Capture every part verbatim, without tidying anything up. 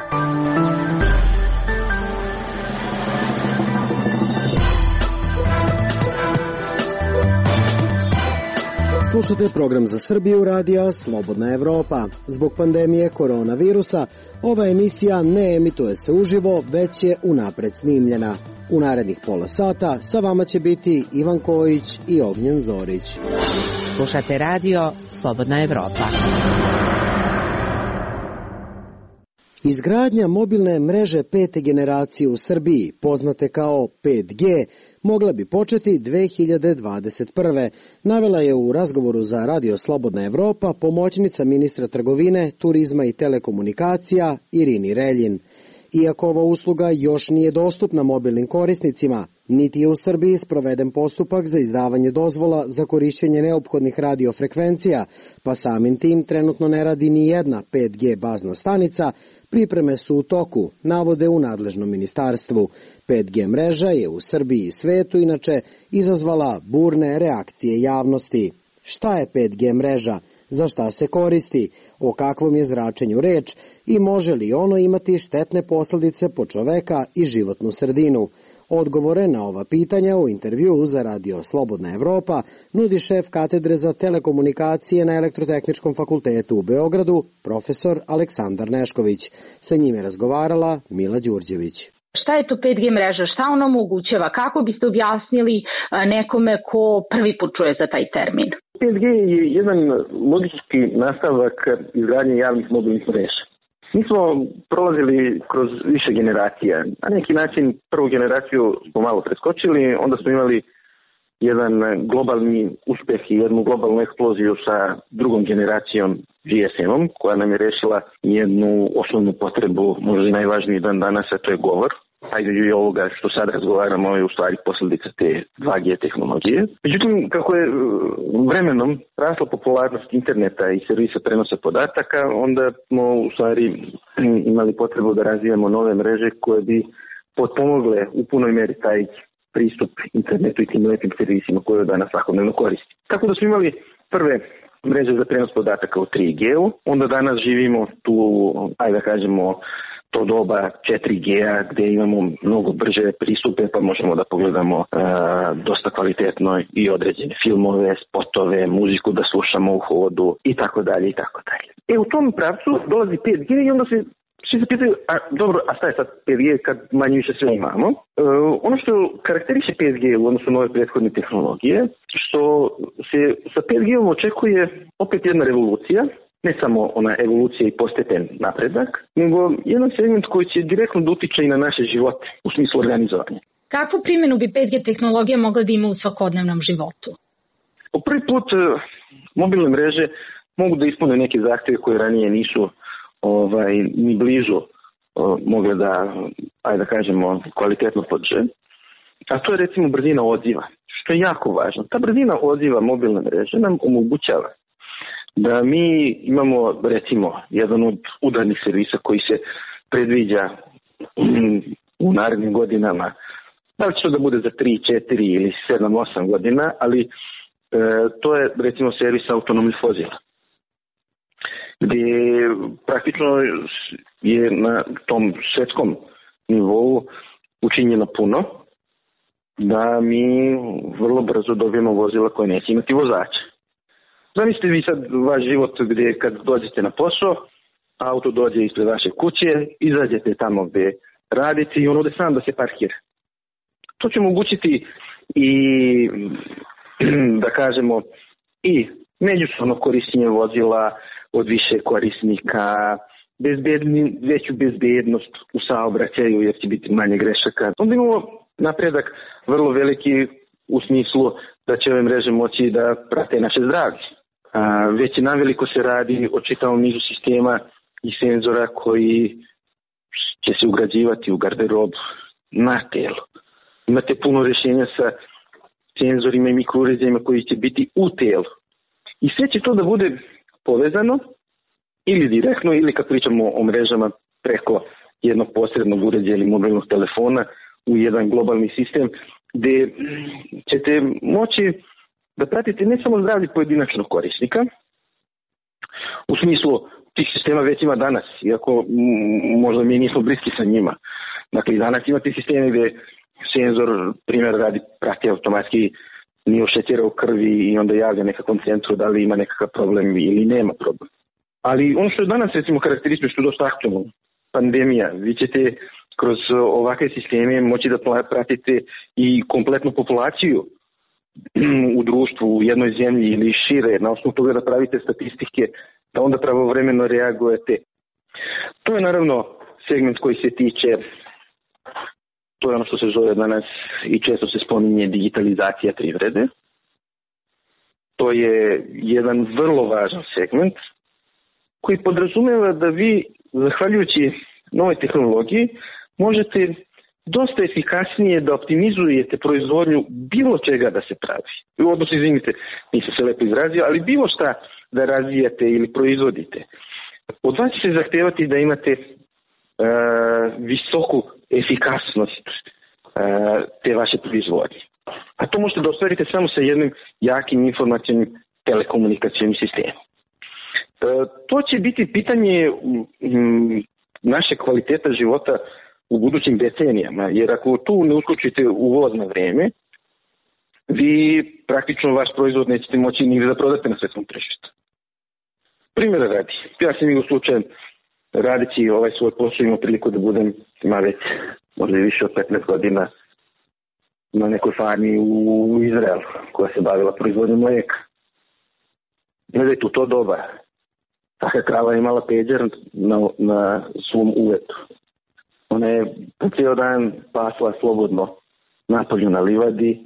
Slušate program za Srbiju radija Slobodna Evropa. Zbog pandemije koronavirusa, ova emisija ne emituje se uživo, već je unapred snimljena. U narednih pola sata sa vama će biti Ivan Kojić i Ognjen Zorić. Slušate radio Slobodna Evropa. Izgradnja mobilne mreže pete generacije u Srbiji, poznate kao pet G, mogla bi početi dve hiljade dvadeset prve. Navela je u razgovoru za Radio Slobodna Evropa pomoćnica ministra trgovine, turizma i telekomunikacija Irini Reljin. Iako ova usluga još nije dostupna mobilnim korisnicima, niti je u Srbiji sproveden postupak za izdavanje dozvola za korišćenje neophodnih radiofrekvencija, pa samim tim trenutno ne radi ni jedna pet G bazna stanica, pripreme su u toku, navode u nadležnom ministarstvu. pet G mreža je u Srbiji i svetu inače izazvala burne reakcije javnosti. Šta je pet G mreža? Za šta se koristi? O kakvom je zračenju reč? I može li ono imati štetne posljedice po čoveka i životnu sredinu? Odgovore na ova pitanja u intervjuu za Radio Slobodna Evropa nudi šef katedre za telekomunikacije na Elektrotehničkom fakultetu u Beogradu, profesor Aleksandar Nešković. Sa njim je razgovarala Mila Đurđević. Šta je to pet G mreža? Šta ona omogućava? Kako biste objasnili nekome ko prvi put čuje za taj termin? pet G je jedan logički nastavak izgradnje javnih mobilnih mreža. Mi smo prolazili kroz više generacija. Na neki način prvu generaciju smo malo preskočili, onda smo imali jedan globalni uspjeh i jednu globalnu eksploziju sa drugom generacijom G S M-om, koja nam je rešila jednu osnovnu potrebu, možda i najvažniji dan danas, a to je govor. Ajde i ovoga što sad razgovaramo je u stvari posljedica te dva G tehnologije. Međutim, kako je vremenom rasla popularnost interneta i servisa prenosa podataka, onda smo u stvari imali potrebu da razvijamo nove mreže koje bi potpomogle u punoj meri taj pristup internetu i tim lepim servisima koje danas svakodnevno koristi. Tako da smo imali prve mreže za prenos podataka u tri G-u, onda danas živimo tu, ajde da kažemo, to doba četiri G-a gdje imamo mnogo brže pristupe, pa možemo da pogledamo uh, dosta kvalitetno i određene filmove, spotove, muziku da slušamo u hodu i tako dalje i tako dalje. E u tom pravcu dolazi pet G i onda se svi se pitaju, a dobro, a šta je sad pet G kad manje više sve imamo? Uh, ono što karakteriše pet G u odnosu na ove prethodne tehnologije, što se sa pet G-om očekuje opet jedna revolucija, ne samo ona evolucija i postepen napredak, nego jedan segment koji će direktno da utiče i na naše živote u smislu organizovanja. Kakvu primjenu bi pet G tehnologija mogla da ima u svakodnevnom životu? Po prvi put mobilne mreže mogu da ispune neke zahtjeve koje ranije nisu ovaj, ni blizu mogle da, ajde da kažemo, kvalitetno podrže. A to je recimo brzina odziva, što je jako važno. Ta brzina odziva mobilne mreže nam omogućava da mi imamo recimo jedan od udarnih servisa koji se predviđa u narednim godinama. Da li će to da bude za tri, četiri ili sedam, osam godina, ali e, to je recimo servis autonomnih vozila. Gdje praktično je na tom svjetskom nivou učinjeno puno da mi vrlo brzo dobijemo vozila koje neće imati vozača. Zamislite vi sad vaš život gdje kad dođete na posao, auto dođe ispred vaše kuće, izađete tamo gdje radite i on ode sam da se parkira. To će omogućiti i, da kažemo, i međusobno korištenje vozila od više korisnika, bezbedni, veću bezbednost u saobraćaju jer će biti manje grešaka. Onda imamo napredak vrlo veliki u smislu da će ove mreže moći da prate naše zdravlje. A, već je naveliko se radi o čitavom nizu sistema i senzora koji će se ugrađivati u garderob na telu. Imate puno rješenja sa senzorima i mikrouređajima koji će biti u telu. I sve će to da bude povezano ili direktno ili kad pričamo o mrežama preko jednog posrednog uređaja ili mobilnog telefona u jedan globalni sistem gdje ćete moći da pratite ne samo zdravlje pojedinačnog korisnika, u smislu tih sistema već ima danas, iako m, možda mi nismo bliski sa njima. Dakle, i danas ima tih sistema gde senzor, primjer radi, prati automatski nivo šećera u krvi i onda javlja nekakvom centru da li ima nekakav problem ili nema problem. Ali ono što je danas recimo karakteristično, što je dosta aktualno, pandemija, vi ćete kroz ovakve sisteme moći da pratite i kompletnu populaciju u društvu, u jednoj zemlji ili šire, na osnovu toga da pravite statistike, da onda pravovremeno reagujete. To je naravno segment koji se tiče, to je ono što se zove danas i često se spominje digitalizacija privrede. To je jedan vrlo važan segment koji podrazumeva da vi, zahvaljujući nove tehnologiji, možete dosta efikasnije da optimizujete proizvodnju bilo čega da se pravi. Odnosno, izvinite, nisam se lepo izrazio, ali bilo šta da razvijate ili proizvodite. Od vas će se zahtevati da imate uh, visoku efikasnost uh, te vaše proizvodnje. A to možete da ostvarite samo sa jednim jakim informacijnim telekomunikacijnim sistemom. Uh, to će biti pitanje um, naše kvaliteta života u budućim decenijama, jer ako tu ne uskočite u voz na vreme, vi praktično vaš proizvod nećete moći nigde da prodate na svetskom tržištu. Primjera radi, ja sam i u slučaju radeći ovaj svoj posao imao priliku da budem, ima već možda i više od petnaest godina na nekoj farmi u Izraelu koja se bavila proizvodnjom mlijeka. Gledajte, u to doba taka krava je imala peđer na, na svom uvetu. Ona je po cijel dan pasla slobodno napolju na livadi.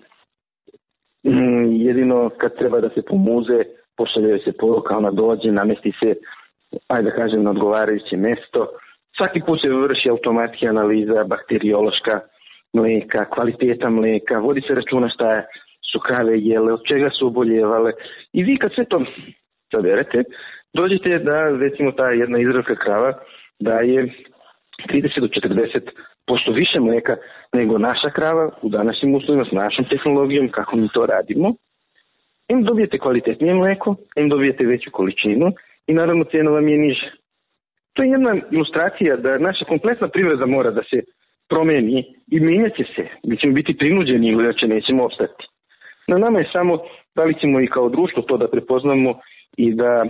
Jedino kad treba da se pomuze, pošaljaju se poruka, ona dođe, namesti se, ajde da kažem, na odgovarajuće mesto. Svaki put se vrši automatski analiza bakteriološka mlijeka, kvaliteta mlijeka, vodi se računa šta su krave jele, od čega su oboljevale. I vi kad sve to saberete, dođete da, recimo, ta jedna izraelska krava daje trideset do četrdeset posto više mlijeka nego naša krava u današnjim uslovima s našom tehnologijom, kako mi to radimo. Im dobijete kvalitetnije mlijeko, im dobijete veću količinu i naravno cijena vam je niža. To je jedna ilustracija da naša kompletna privreda mora da se promeni i menjat će se. Mi ćemo biti prinuđeni ili da će nećemo ostati. Na nama je samo da li ćemo i kao društvo to da prepoznamo i da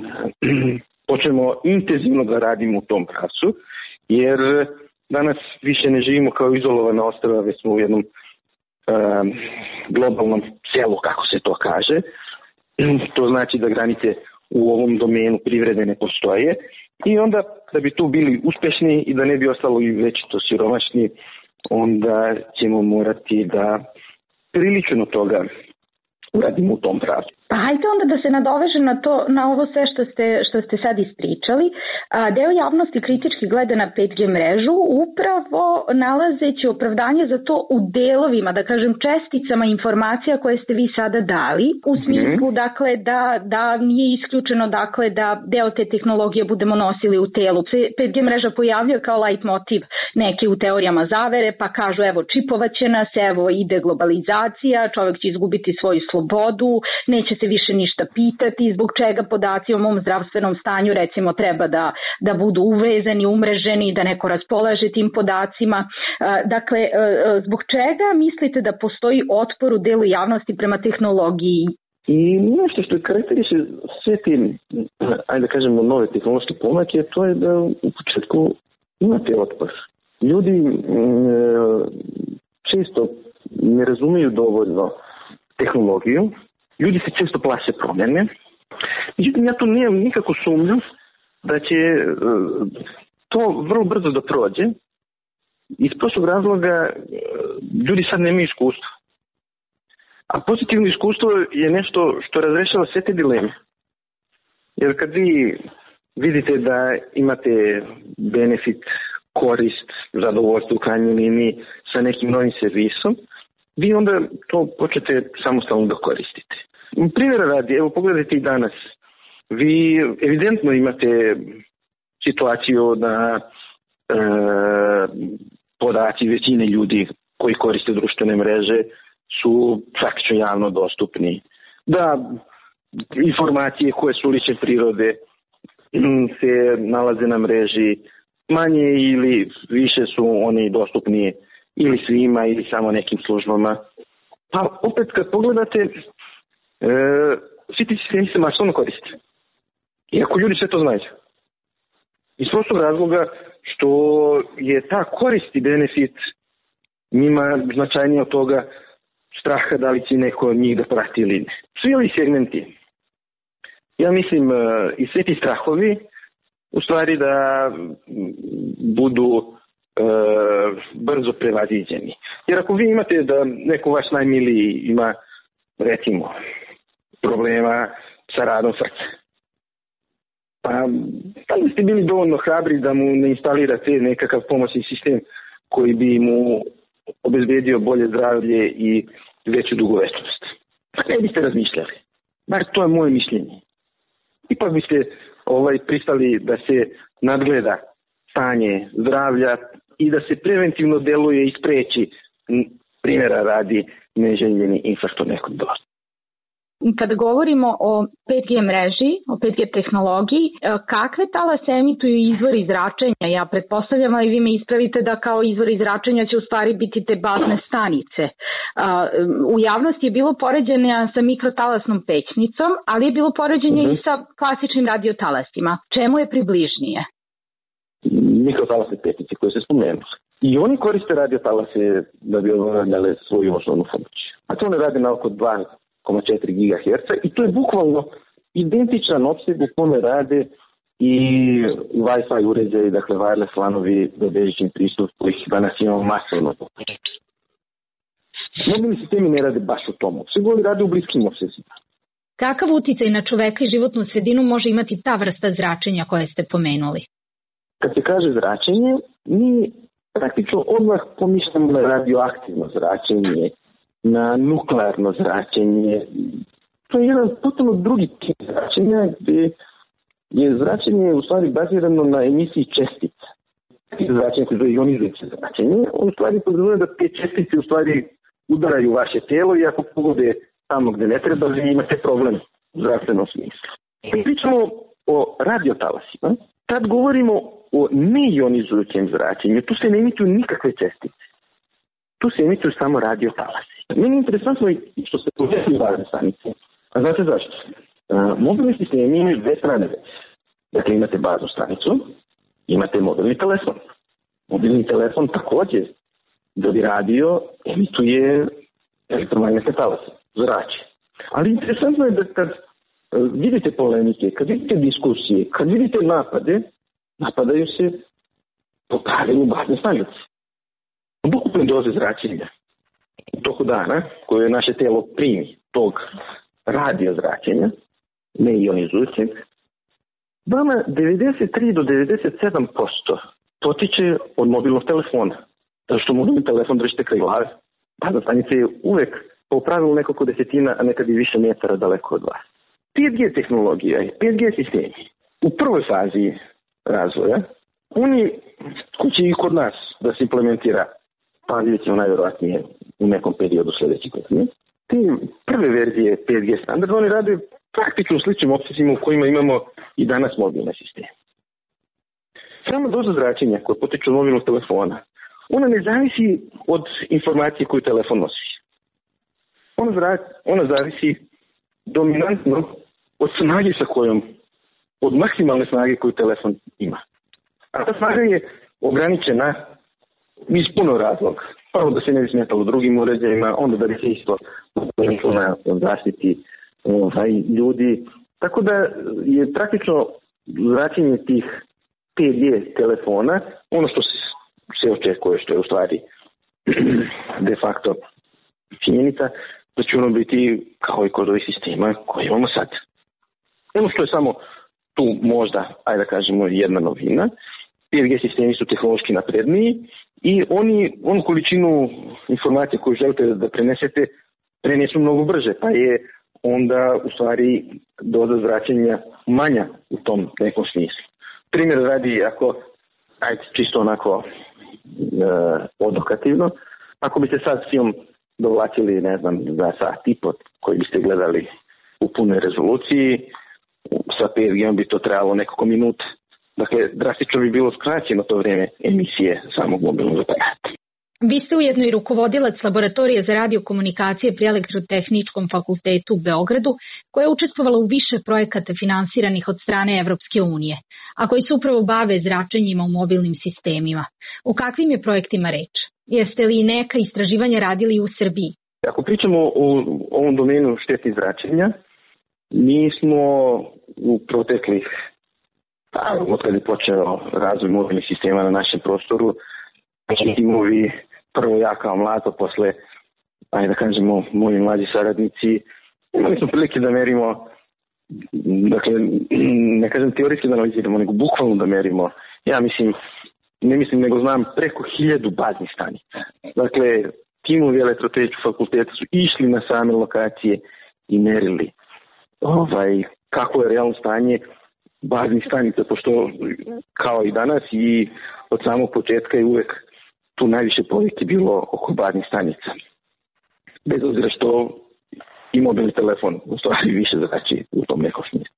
počnemo intenzivno da radimo u tom pravcu, jer danas više ne živimo kao izolovana ostrva, već smo u jednom um, globalnom selu, kako se to kaže. To znači da granice u ovom domenu privrede ne postoje i onda da bi tu bili uspešni i da ne bi ostalo i većito siromašni, onda ćemo morati da prilično toga uradimo u tom pravcu. Pa hajde onda da se nadoveže na to, na ovo sve što ste, što ste sad ispričali. A, deo javnosti kritički gleda na pet G mrežu upravo nalazeći opravdanje za to u delovima, da kažem česticama informacija koje ste vi sada dali, u smislu mm-hmm. dakle da, da nije isključeno dakle da deo te tehnologije budemo nosili u telu. pet G mreža pojavljuje kao light motiv neki u teorijama zavere, pa kažu evo čipovaće nas, evo ide globalizacija, čovjek će izgubiti svoju slobodu, neće se više ništa pitati, zbog čega podaci o mom zdravstvenom stanju recimo treba da, da budu uvezani, umreženi, da neko raspolaže tim podacima. Dakle, zbog čega mislite da postoji otpor u delu javnosti prema tehnologiji? I nešto što je karakteriše sve tim, ajde da kažemo, nove tehnološke pomake, to je da u početku imate otpor. Ljudi e, često ne razumiju dovoljno tehnologiju, ljudi se često plaše promjene. Međutim, ja tu nemam nikako sumnju da će e, to vrlo brzo da prođe. Iz prostog razloga e, ljudi sad nemaju iskustva. A pozitivno iskustvo je nešto što razrešava sve te dileme. Jer kad vi vidite da imate benefit, korist, zadovoljstvo u krajnjoj liniji sa nekim novim servisom, vi onda to počnete samostalno da koristite. Primjera radi, evo pogledajte i danas. Vi evidentno imate situaciju da e, podaci većine ljudi koji koriste društvene mreže su praktično javno dostupni. Da informacije koje su lične prirode se nalaze na mreži, manje ili više su oni dostupni ili svima ili samo nekim službama. Pa opet kad pogledate, e, svi ti sistemi se masovno koriste. Iako ljudi sve to znaju. Iz prostog razloga što je ta korist i benefit njima značajnije od toga straha da li će neko od njih da prati ili ne. Svi ovi segmenti, ja mislim, i sve ti strahovi, u stvari da budu e, brzo prevaziđeni. Jer ako vi imate da neko vaš najmiliji ima, recimo, problema sa radom srca, pa da li ste bili dovoljno hrabri da mu ne instalirate nekakav pomoćni sistem koji bi mu obezbedio bolje zdravlje i veću dugovečnost? Pa ne biste razmišljali. Bar to je moje mišljenje. Ipak biste ovaj, pristali da se nadgleda stanje zdravlja i da se preventivno deluje i spreči, primjera radi, neželjeni infarkt od nekog dosta. Kada govorimo o pet G mreži, o pet G tehnologiji, kakve talase emituju izvori zračenja? Ja pretpostavljam, ali vi me ispravite da kao izvori zračenja će u stvari biti te bazne stanice. U javnosti je bilo poređenja sa mikrotalasnom pećnicom, ali je bilo poređenje mm-hmm. i sa klasičnim radiotalasima. Čemu je približnije? Mikrotalasne pećnice koje se spomenuli. I oni koriste radiotalase da bi obavljale svoju osnovnu funkciju. A to ne radi na oko dva zarez četiri gigaherca i to je bukvalno identičan opseg u kome rade i Wi-Fi uređaji, dakle wireless lanovi do bežični pristup kojih danas imamo masovno. Mobilni sistemi ne rade baš u tomu. Sve govori rade u bliskim opsezima. Kakav uticaj na čoveka i životnu sredinu može imati ta vrsta zračenja koje ste pomenuli? Kad se kaže zračenje, mi praktično odmah pomišljamo na radioaktivno zračenje, na nuklearno zračenje. To je jedan potpuno drugi tip zračenja gdje je zračenje u stvari bazirano na emisiji čestica. Zračenje koje je ionizujuće zračenje, on u stvari podrazumeva da te čestice u stvari udaraju vaše telo i ako pogode tamo gde ne treba, vi imate problem u zdravstvenom smislu. Mi pričamo o radiotalasima. Kad govorimo o neionizujućem zračenju, tu se ne emituju nikakve čestice. Tu se emituju samo radiotalasi. Meni je interesantno što se povezali bazne stanice. A znate zašto? Uh, mobilni sistemi imaju dve strane već. Dakle, imate baznu stanicu, imate mobilni telefon. Mobilni telefon također, da bi radio, emituje elektromagnetne talase, zrače. Ali interesantno je da kad uh, vidite polemike, kad vidite diskusije, kad vidite napade, napadaju se po pravilu bazne stanice. Od ukupne doze zračenja u toku dana, koje naše telo primi tog radio zračenja, neionizujućeg, vama devedeset tri do devedeset sedam posto potiče od mobilnog telefona. Zato što mobilni telefon držite kraj glave, bazna stanica je uvek po pravilu nekoliko desetina, a nekad i više metara daleko od vas. pet G tehnologija i pet G sistemi u prvoj fazi razvoja, oni koji će i kod nas da se implementira, pa vidjet ćemo najvjerojatnije u nekom periodu sljedećeg godine. Te prve verzije pet G standarda, oni rade praktično u sličnim opsezima u kojima imamo i danas mobilne sisteme. Sama doza zračenja koja potiče od mobilnog telefona, ona ne zavisi od informacije koju telefon nosi. Ona, zra, ona zavisi dominantno od snage sa kojom, od maksimalne snage koju telefon ima. A ta snaga je ograničena iz puno razloga. Prvo da se ne bi smetalo drugim uređajima, onda da bi se isto na zaštiti ovaj, ljudi. Tako da je praktično zračenje tih pet G telefona, ono što se, se očekuje, što je u stvari de facto činjenica, da će ono biti kao i kod ovih sistema koje imamo sad. Ono što je samo tu možda, ajde da kažemo, jedna novina, pet G sistemi su tehnološki napredniji i oni, onu količinu informacije koju želite da prenesete, prenesu mnogo brže, pa je onda u stvari doza zračenja manja u tom nekom smislu. Primjer radi, ako, ajde čisto onako e, odokativno, ako biste sad film dovlačili, ne znam, za sat i po koji biste gledali u punoj rezoluciji, sa pet G bi to trebalo nekoliko minuta. Dakle, drastično bi bilo skraćeno to vreme emisije samog mobilnog aparata. Vi ste ujedno i rukovodilac laboratorije za radiokomunikacije pri Elektrotehničkom fakultetu u Beogradu, koja je učestvovala u više projekata finansiranih od strane Evropske unije, a koji se upravo bave zračenjima u mobilnim sistemima. O kakvim je projektima reč? Jeste li neka istraživanja radili u Srbiji? Ako pričamo o ovom domenu štetnih zračenja, mi smo u proteklih, pa, od kada je počeo razvoj mobilnih sistema na našem prostoru, timovi, prvo ja kao mlado, posle, ajde da kažemo, moji mlađi saradnici, imali smo prilike da merimo, dakle, ne kažem teorijski da analiziramo, nego bukvalno da merimo, ja mislim, ne mislim, nego znam preko hiljadu baznih stanica. Dakle, timovi Elektrotehničkog fakulteta su išli na same lokacije i merili ovaj, kako je realno stanje baznih stanica, pošto kao i danas i od samog početka je uvek tu najviše povijek je bilo oko baznih stanica. Bez obzira što i mobilni telefon u stvari više zrači u tom nekom smislu.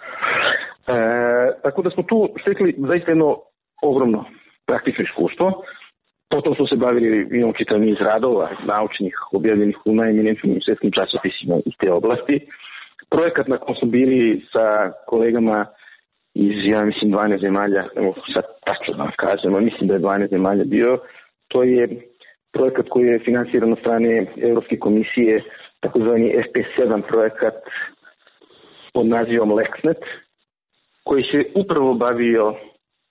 E, tako da smo tu stekli zaista jedno ogromno praktično iskustvo. Potom smo se bavili, imamo čitav niz radova naučnih objavljenih u najeminentnijim svjetskim časopisima iz te oblasti. Projekat na kom smo bili sa kolegama iz, ja mislim, dvanaest zemalja, evo sad tačno da kažemo, mislim da je dvanaest zemalja bio, to je projekat koji je finansiran od strane Evropske komisije, takozvani F P sedam projekat pod nazivom LexNet, koji se upravo bavio a,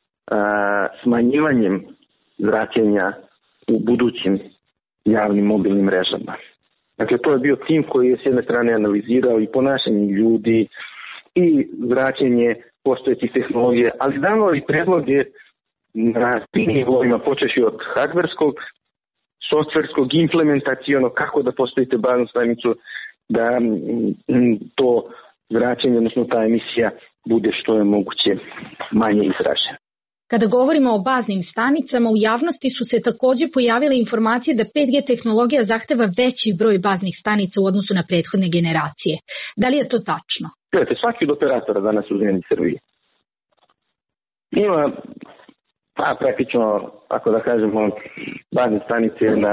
smanjivanjem zračenja u budućim javnim mobilnim mrežama. Dakle, to je bio tim koji je s jedne strane analizirao i ponašanje ljudi i zračenje postojećih tehnologija, ali davao i predloge na svim nivoima, počeši od hardverskog, softverskog, implementacionog, kako da postavite baznu stanicu, da to zračenje, odnosno ta emisija, bude što je moguće manje izražena. Kada govorimo o baznim stanicama, u javnosti su se takođe pojavile informacije da pet G tehnologija zahteva veći broj baznih stanica u odnosu na prethodne generacije. Da li je to tačno? Gledajte, svaki od operatora danas u zemlji Srbiji ima, pa praktično, ako da kažemo, bazne stanice na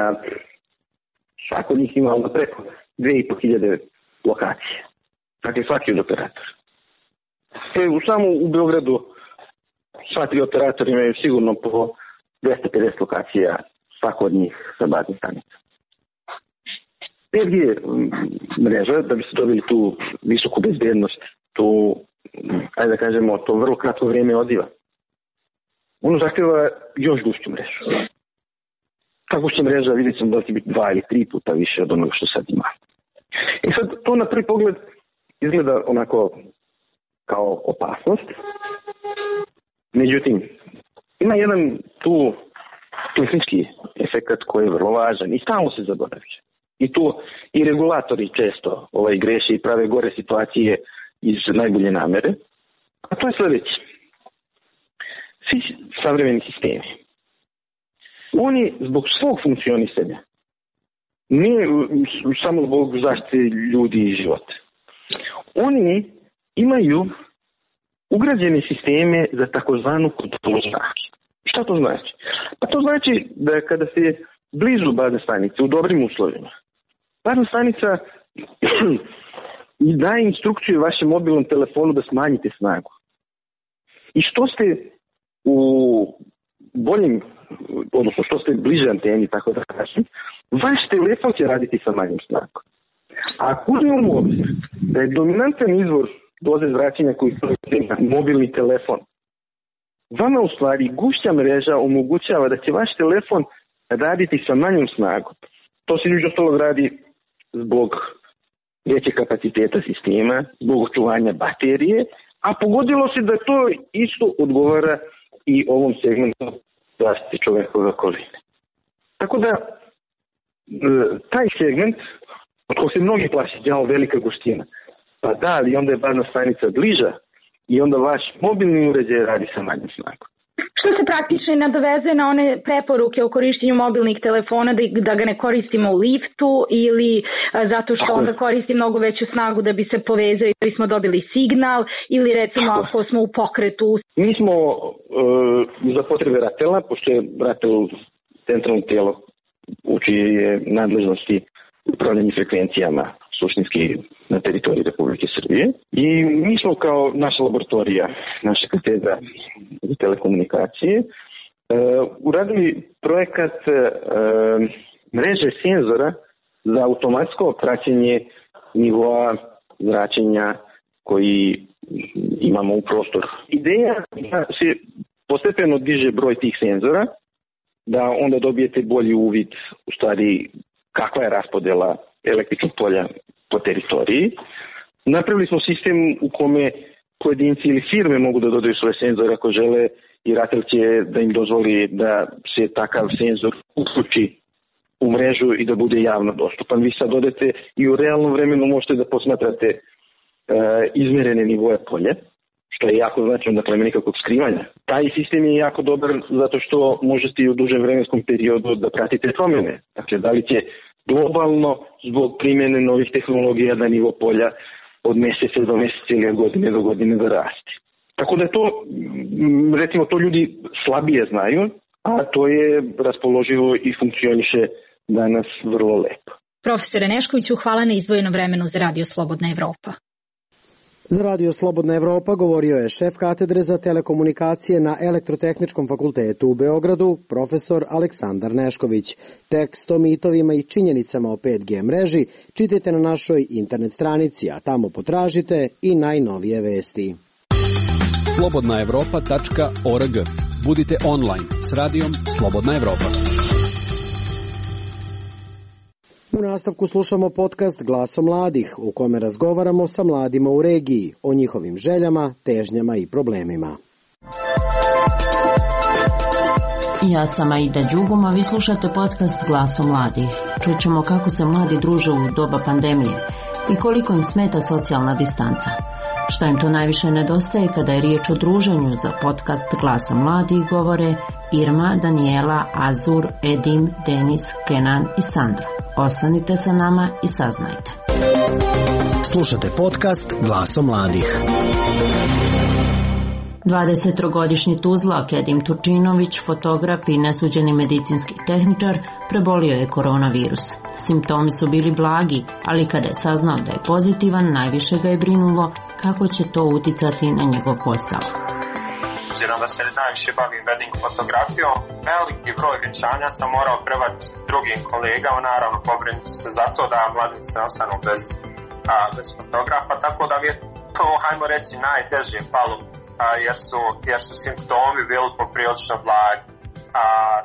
svako od njih ima onda preko dve i po hiljade lokacije. Dakle, svaki od operatora. E, samo u Beogradu sva tri operatora imaju sigurno po dvesta pedeset lokacija, svako od njih sa baznim stanicama. pet G mreža, da bi se dobili tu visoku bezbednost, tu, ajde da kažemo, to vrlo kratko vrijeme odiva. Ono zahtjeva još gušću mrežu. Ta gušća mreža, vidjet ćemo da će biti dva ili tri puta više od onoga što sad ima. I sad, to na prvi pogled izgleda onako kao opasnost. Međutim, ima jedan tu tehnički efekt koji je vrlo važan i stalno se zaboravlja. I tu i regulatori često ovaj, greše i prave gore situacije iz najbolje namere. A to je sljedeće. Svi savremeni sistemi, oni zbog svog funkcionisanja, ne samo zbog zaštite ljudi i života, oni imaju ugrađene sisteme za takozvanu kontrolu zraka. Šta to znači? Pa to znači da kada ste blizu bazne stanice, u dobrim uslovima, bazna stanica daje instrukciju vašem mobilnom telefonu da smanjite snagu. I što ste u boljim, odnosno što ste bliže anteni, tako da kažem, vaš telefon će raditi sa manjim snagom. A ako uzmemo u obzir da je dominantan izvor doze zračenja koji stoji na mobilni telefon, vama u stvari gušća mreža omogućava da će vaš telefon raditi sa manjom snagom. To se između ostalog radi zbog većeg kapaciteta sistema, zbog očuvanja baterije, a pogodilo se da to isto odgovara i ovom segmentu zaštite čovekove okoline. Tako da, taj segment, od kojeg se mnogi plaši, je velika guština. Pa da, ali onda je bazna stanica bliža i onda vaš mobilni uređaj radi sa manjim snagom. Što se praktično nadovezuje na one preporuke o korištenju mobilnih telefona, da, da ga ne koristimo u liftu ili a, zato što onda koristi mnogo veću snagu da bi se povezao i da smo dobili signal, ili recimo ako smo u pokretu. Mi smo e, za potrebe RATEL-a, pošto je RATEL centralno tijelo u čije je nadležnosti upravljanje frekvencijama suštinski na teritoriji Republike Srbije. I mi smo kao naša laboratorija, naša katedra za telekomunikacije, e, uradili projekat e, mreže senzora za automatsko praćenje nivoa zračenja koji imamo u prostoru. Ideja da se postepeno diže broj tih senzora, da onda dobijete bolji uvid u stvari kakva je raspodela električnog polja po teritoriji. Napravili smo sistem u kome pojedinci ili firme mogu da dodaju svoje senzore ako žele i RATEL će da im dozvoli da se takav senzor uključi u mrežu i da bude javno dostupan. Vi sad odete i u realnom vremenu možete da posmatrate e, izmerene nivoje polja, što je jako značajno, dakle, nema nikakvog skrivanja. Taj sistem je jako dobar zato što možete i u dužem vremenskom periodu da pratite promjene. Dakle, da li će globalno zbog primjene novih tehnologija da nivo polja od mjeseca do mjeseca ili od godine do godine da raste. Tako da je to, recimo, to ljudi slabije znaju, a to je raspoloživo i funkcioniše danas vrlo lepo. Profesore Neškoviću, hvala na izdvojenom vremenu za Radio Slobodna Evropa. Za Radio Slobodna Evropa govorio je šef katedre za telekomunikacije na Elektrotehničkom fakultetu u Beogradu, profesor Aleksandar Nešković. Tekst o mitovima i činjenicama o pet G mreži čitajte na našoj internet stranici, a tamo potražite i najnovije vesti. slobodna evropa tačka org. Budite online s radijom Slobodna Evropa. U nastavku slušamo podcast Glaso mladih, u kome razgovaramo sa mladima u regiji o njihovim željama, težnjama i problemima. Ja sam Aida Đuguma, vi slušate podcast Glaso mladih. Čućemo kako se mladi druže u doba pandemije i koliko im smeta socijalna distanca. Šta im to najviše nedostaje kada je riječ o druženju? Za podcast Glaso mladih govore Irma, Daniela, Azur, Edim, Denis, Kenan i Sandra. Ostanite sa nama i saznajte. Slušate podcast Glaso mladih. dvadesettrogodišnji Tuzlak Edim Turčinović, fotograf i nesuđeni medicinski tehničar, prebolio je koronavirus. Simptomi su bili blagi, ali kada je saznao da je pozitivan, najviše ga je brinulo kako će to uticati na njegov posao. Obzirom da se najviše bavim wedding fotografijom, veliki broj venčanja sam morao prevati drugim kolegama, naravno pobrinuti se za to da mladnici ne ostanu bez, a, bez fotografa, tako da je to, hajmo reći, najteže palo, a, jer, su, jer su simptomi bili poprilično blagi. A,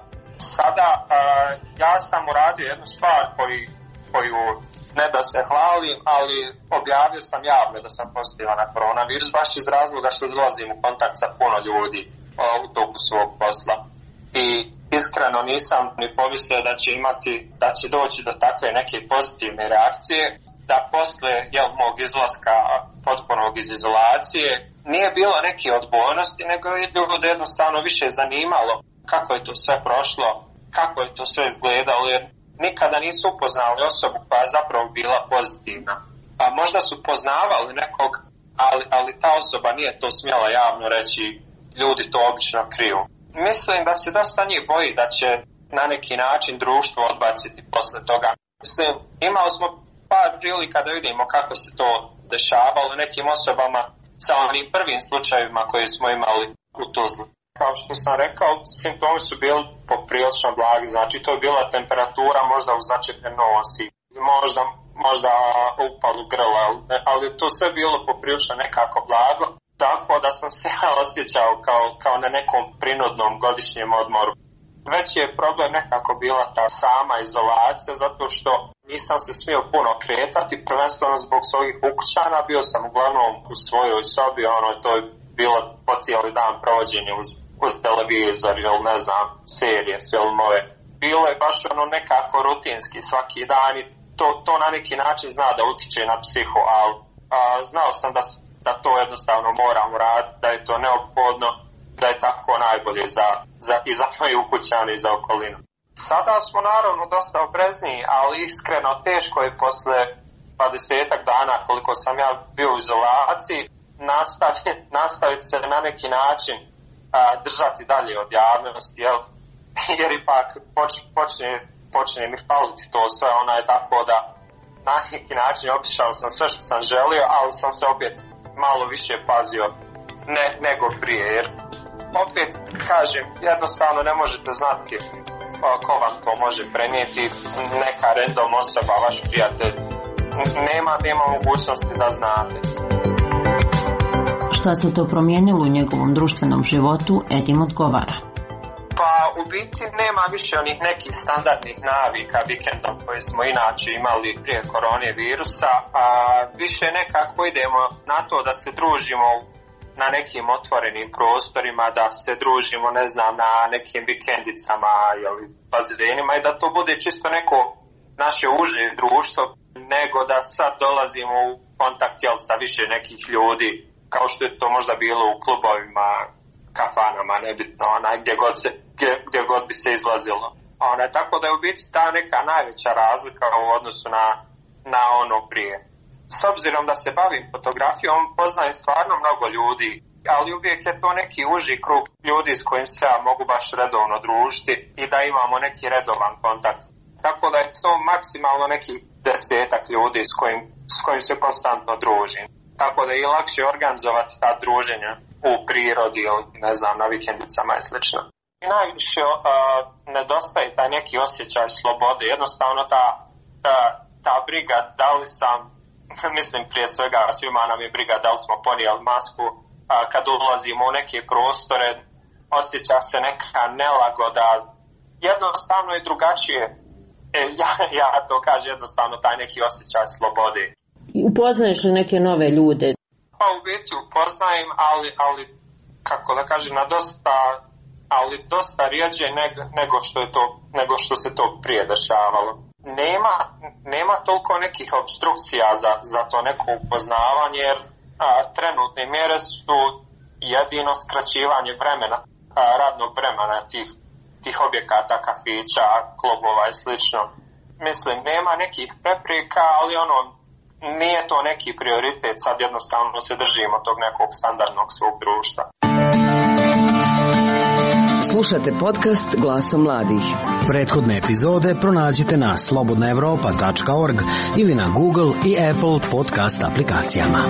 sada a, ja sam uradio jednu stvar koju, koju ne da se hvalim, ali objavio sam javno da sam pozitivan na koronavirus, baš iz razloga što dolazim u kontakt sa puno ljudi u toku svog posla. I iskreno nisam ni pomislio da će imati, da će doći do takve neke pozitivne reakcije, da posle jel, mog izlaska potpunog iz izolacije nije bilo neke odbojnosti, nego je ljudi jednostavno više zanimalo kako je to sve prošlo, kako je to sve izgledalo, jer nikada nisu upoznali osobu koja je zapravo bila pozitivna. Pa možda su poznavali nekog, ali, ali ta osoba nije to smjela javno reći, ljudi to obično kriju. Mislim da se dosta njih boji da će na neki način društvo odbaciti posle toga. Mislim, imali smo par prilika da vidimo kako se to dešavalo nekim osobama sa onim prvim slučajevima koje smo imali u Tuzli. Kao što sam rekao, simptomi su bili poprilično blagi, znači to je bila temperatura možda u začepljen nosi, možda, možda upalu grla, ali to sve bilo poprilično nekako blago, tako da sam se osjećao kao, kao na nekom prinudnom godišnjem odmoru. Veći je problem nekako bila ta sama izolacija, zato što nisam se smio puno kretati, prvenstveno zbog svojih ukućana, bio sam uglavnom u svojoj sobi, ono to je bilo po cijeli dan provođenje uz, uz televizor ili ne znam, serije, filmove. Bilo je baš ono nekako rutinski svaki dan i to, to na neki način zna da utiče na psihu, ali a, znao sam da, da to jednostavno moram raditi, da je to neophodno da je tako najbolje za, za, i za moje ukućane i za okolinu. Sada smo naravno dosta oprezniji, ali iskreno teško je posle dvadesetak dana koliko sam ja bio u izolaciji nastaviti, nastaviti se na neki način a, držati dalje od javnosti, jel? Jer ipak poč, počne, počne mi faliti to sve, ona je tako da na neki način obišao sam sve što sam želio, ali sam se opet malo više pazio ne, nego prije, jer opet kažem, jednostavno ne možete znati ko vam to može prenijeti, neka random osoba, vaš prijatelj, nema, nema mogućnosti da znate. Šta se to promijenilo u njegovom društvenom životu, Edim odgovara. Pa u biti nema više onih nekih standardnih navika vikendom koje smo inače imali prije koronavirusa, a više nekako idemo na to da se družimo na nekim otvorenim prostorima, da se družimo, ne znam, na nekim vikendicama ili bazenima i da to bude čisto neko naše uže društvo, nego da sad dolazimo u kontakt, jel, sa više nekih ljudi, kao što je to možda bilo u klubovima, kafanama, nebitno, onaj, gdje god se, gdje, gdje god bi se izlazilo. Ona, tako da je u biti ta neka najveća razlika u odnosu na, na ono prije. S obzirom da se bavim fotografijom, poznajem stvarno mnogo ljudi, ali uvijek je to neki uži krug ljudi s kojim se ja mogu baš redovno družiti i da imamo neki redovan kontakt. Tako da je to maksimalno neki desetak ljudi s kojim, s kojim se konstantno družim. Tako da je i lakše organizovati ta druženja u prirodi ili, ne znam, na vikendicama i slično. I najviše uh, nedostaje taj neki osjećaj slobode, jednostavno ta, ta, ta briga, da li sam, mislim prije svega svima nam je briga da li smo ponijeli masku, uh, kad ulazimo u neke prostore, osjeća se neka nelagoda, jednostavno je drugačije. E, ja, ja to kažem, jednostavno taj neki osjećaj slobode. Upoznaješ li neke nove ljude? Pa u biti upoznajem, ali, ali kako da kažem, na dosta, ali dosta rijeđe nego, nego, što je to, nego što se to prije dešavalo. Nema, nema toliko nekih obstrukcija za, za to neko upoznavanje, jer a, trenutne mjere su jedino skraćivanje vremena, a, radnog vremena tih, tih objekata, kafića, klubova i slično. Mislim, nema nekih prepreka, ali ono, nije to neki prioritet, sad jednostavno se držimo tog nekog standardnog svog društva. Slušate podcast Glasom mladih. Prethodne epizode pronađite na slobodna evropa tačka org ili na Google i Apple podcast aplikacijama.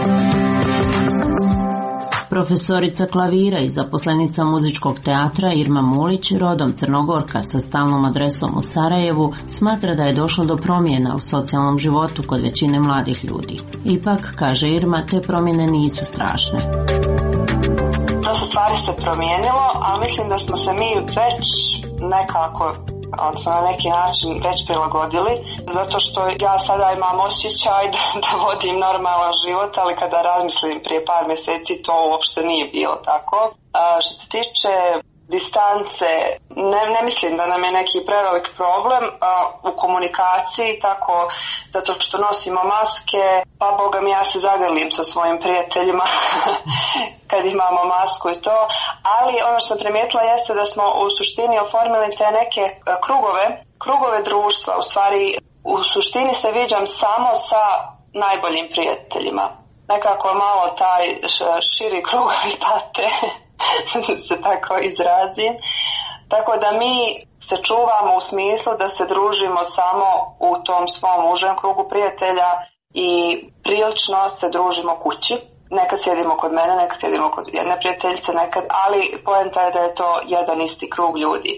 Profesorica klavira i zaposlenica muzičkog teatra Irma Mulić, rodom Crnogorka sa stalnom adresom u Sarajevu, smatra da je došlo do promjena u socijalnom životu kod većine mladih ljudi. Ipak, kaže Irma, te promjene nisu strašne. Dosta stvari se promijenilo, ali mislim da smo se mi već nekako, odnosno na neki način već prilagodili, zato što ja sada imam osjećaj da, da vodim normalan život, ali kada razmislim prije par mjeseci to uopšte nije bilo tako. A, što se tiče distance, ne, ne mislim da nam je neki prevelik problem a, u komunikaciji, tako zato što nosimo maske, pa boga mi ja se zagrlim sa svojim prijateljima kad imamo masku i to, ali ono što sam primijetila jeste da smo u suštini oformili te neke krugove, krugove društva, u stvari u suštini se viđam samo sa najboljim prijateljima. Nekako malo taj širi krugovi pate, se tako izrazim. Tako da mi se čuvamo u smislu da se družimo samo u tom svom užem krugu prijatelja i prilično se družimo kući. Nekad sjedimo kod mene, nekad sjedimo kod jedne prijateljice, nekad, ali poenta je da je to jedan isti krug ljudi.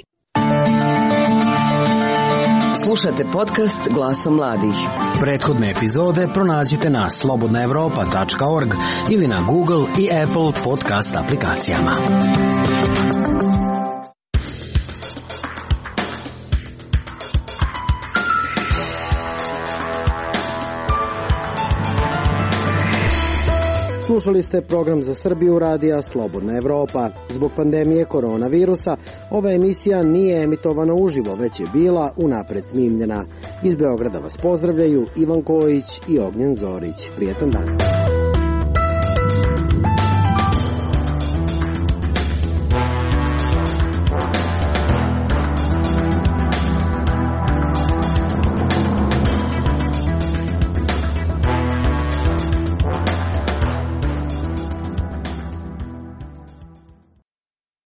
Slušate podcast Glasom mladih. Prethodne epizode pronađite na slobodna evropa tačka org ili na Google i Apple podcast aplikacijama. Slušali ste program za Srbiju radija Slobodna Evropa. Zbog pandemije koronavirusa, ova emisija nije emitovana uživo, već je bila unapred snimljena. Iz Beograda vas pozdravljaju Ivan Kojić i Ognjen Zorić. Prijetan dan.